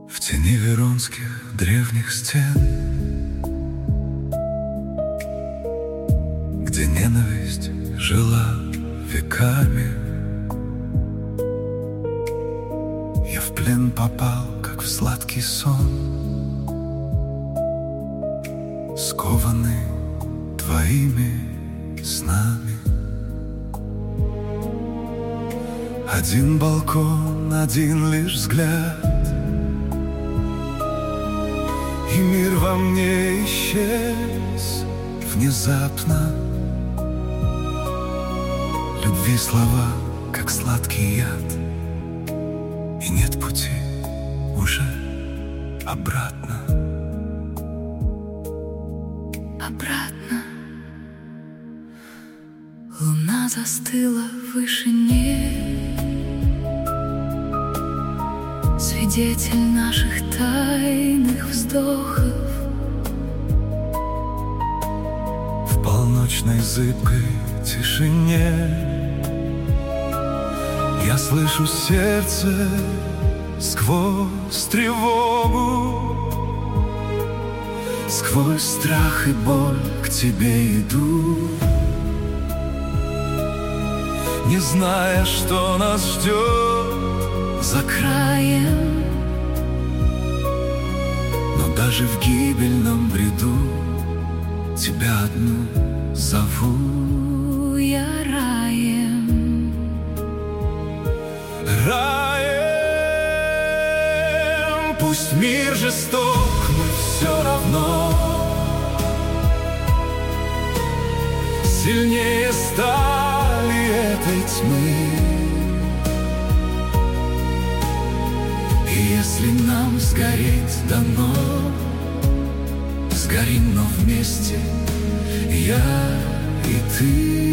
В тени веронских древних стен, где ненависть жила веками, я в плен попал, как в сладкий сон, скованный твоими снами. Один балкон, один лишь взгляд, и мир во мне исчез внезапно. Любви слова, как сладкий яд, и нет пути уже обратно. Обратно. Луна застыла в вышине, свидетель наших тайных вздохов. В полночной зыбкой тишине я слышу сердце сквозь тревогу, сквозь страх и боль к тебе иду, не зная, что нас ждет за краем. Но даже в гибельном бреду тебя одну зову я раем. Раем. Пусть мир жесток, мы все равно сильнее стали этой тьмы. И если нам сгореть дано, сгорим, но вместе, я и ты.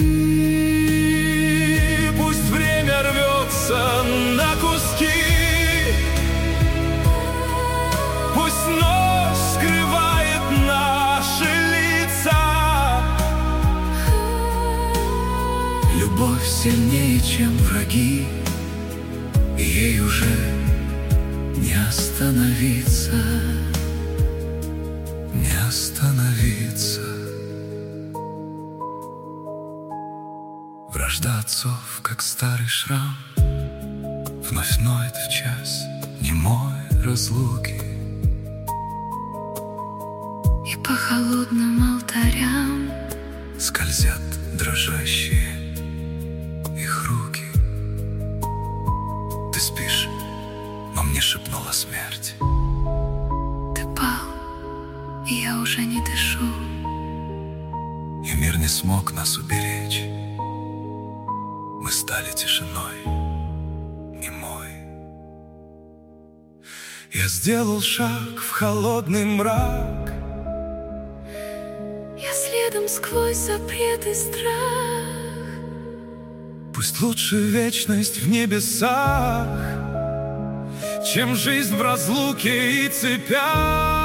Пусть время рвется на куски, пусть ночь скрывает наши лица. Любовь сильнее, чем враги, и ей уже не остановиться, не остановиться. Вражда отцов, как старый шрам, вновь ноет в час немой разлуки. И по холодным алтарям скользят дрожащие их руки. Ты спишь, но мне шепнула смерть. Ты пал, и я уже не дышу. И мир не смог нас уберечь. Мы стали тишиной немой. Я сделал шаг в холодный мрак, Я следом сквозь запрет и страх. пусть лучше вечность в небесах, чем жизнь в разлуке и цепях.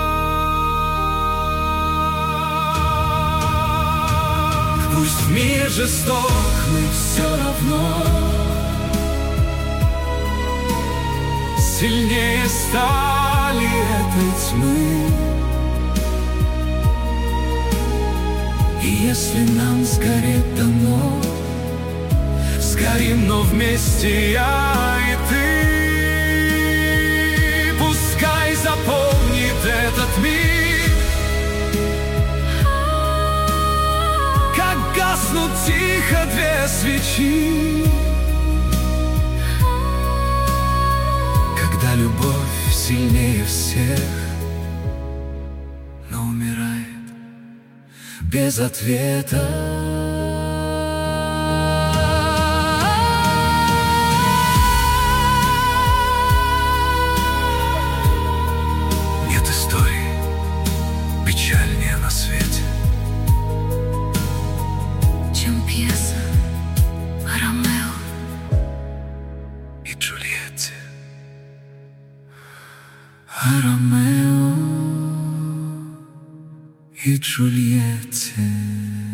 Пусть в мире жесток, мы все равно сильнее стали этой тьмы. И если нам сгореть дано, сгорим, но вместе, я и ты. Пускай запомнит этот мир, как гаснут тихо две свечи, когда любовь сильнее всех, но умирает без ответа. Печальнее на свете, чем пьеса о Ромео и Джульетте. о Ромео и Джульетте.